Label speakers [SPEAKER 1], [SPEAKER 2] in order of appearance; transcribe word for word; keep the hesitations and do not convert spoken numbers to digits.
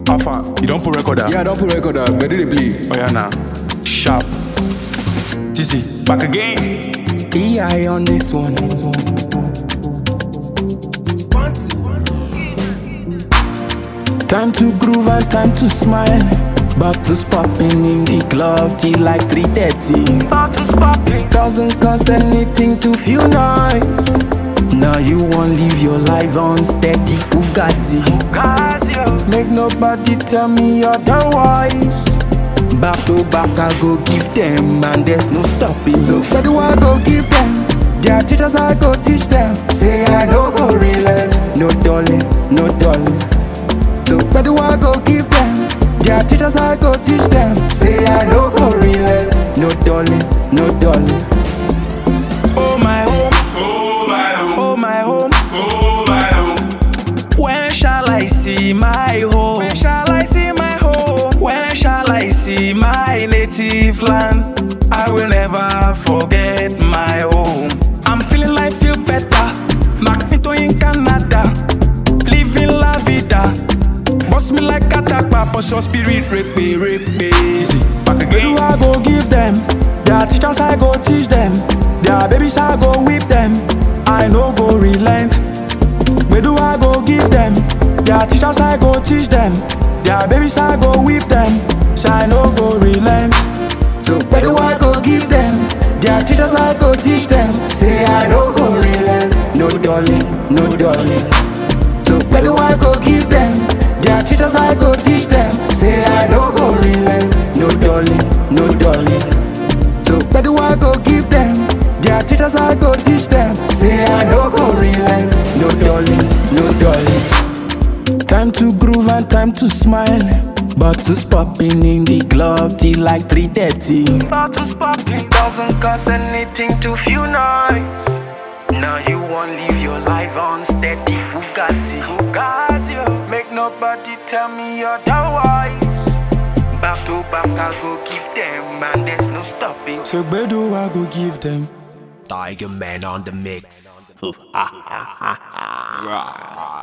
[SPEAKER 1] Alpha, you don't put recorder.
[SPEAKER 2] Yeah, I don't put recorder, but do they play?
[SPEAKER 1] Oh yeah, now. Sharp. G C, back again.
[SPEAKER 2] E I on this one. Time to groove and time to smile. Bottles popping in the club till like three thirty.
[SPEAKER 3] Bottles popping.
[SPEAKER 2] Thousand cause anything to feel nice. Now you won't live your life on steady Fugazi.
[SPEAKER 3] Fugazi.
[SPEAKER 2] Make nobody tell me otherwise. Back to back I go give them, and there's no stopping. So where do I go give them? Their teachers I go teach them. Say I don't go relent. No darling, no darling. So where do I go give them? Their teachers I go teach them. Say I don't go relent. No darling, no darling.
[SPEAKER 1] Oh my home,
[SPEAKER 4] Oh my home,
[SPEAKER 1] oh my home.
[SPEAKER 4] oh my home.
[SPEAKER 1] When shall I see my home? When shall I see my home? When shall I see my native land? I will never forget my home. I'm feeling like feel better. Magneto in Canada, living la vida. Boss me like a tapa, but your spirit rape me, rape me. Back
[SPEAKER 2] Where do
[SPEAKER 1] again.
[SPEAKER 2] I go give them? Their teachers I go teach them. Their babies I go whip them. I no go relent. Where do I go give them? Their teachers I go teach them. Their babies I go whip them. So I no go relent. So where do I go give them? Their teachers I go teach them. Say I no go relent. No darling, no darling. So where do I go give them? Their teachers I go teach them. Say I no go relent. No darling, no darling. So where do I go give them? Their teachers I go teach them. Say I no go relent. No darling, no darling. Time to groove and time to smile. Bottles popping in the club till like three thirty.
[SPEAKER 3] Bottles popping.
[SPEAKER 2] Doesn't cost anything to feel nice. Now you won't live your life on steady Fugazi.
[SPEAKER 3] Fugazi.
[SPEAKER 2] Make nobody tell me otherwise. Back to back I go give them, and there's no stopping. So where do I go give them?
[SPEAKER 5] Tiger Man on the mix.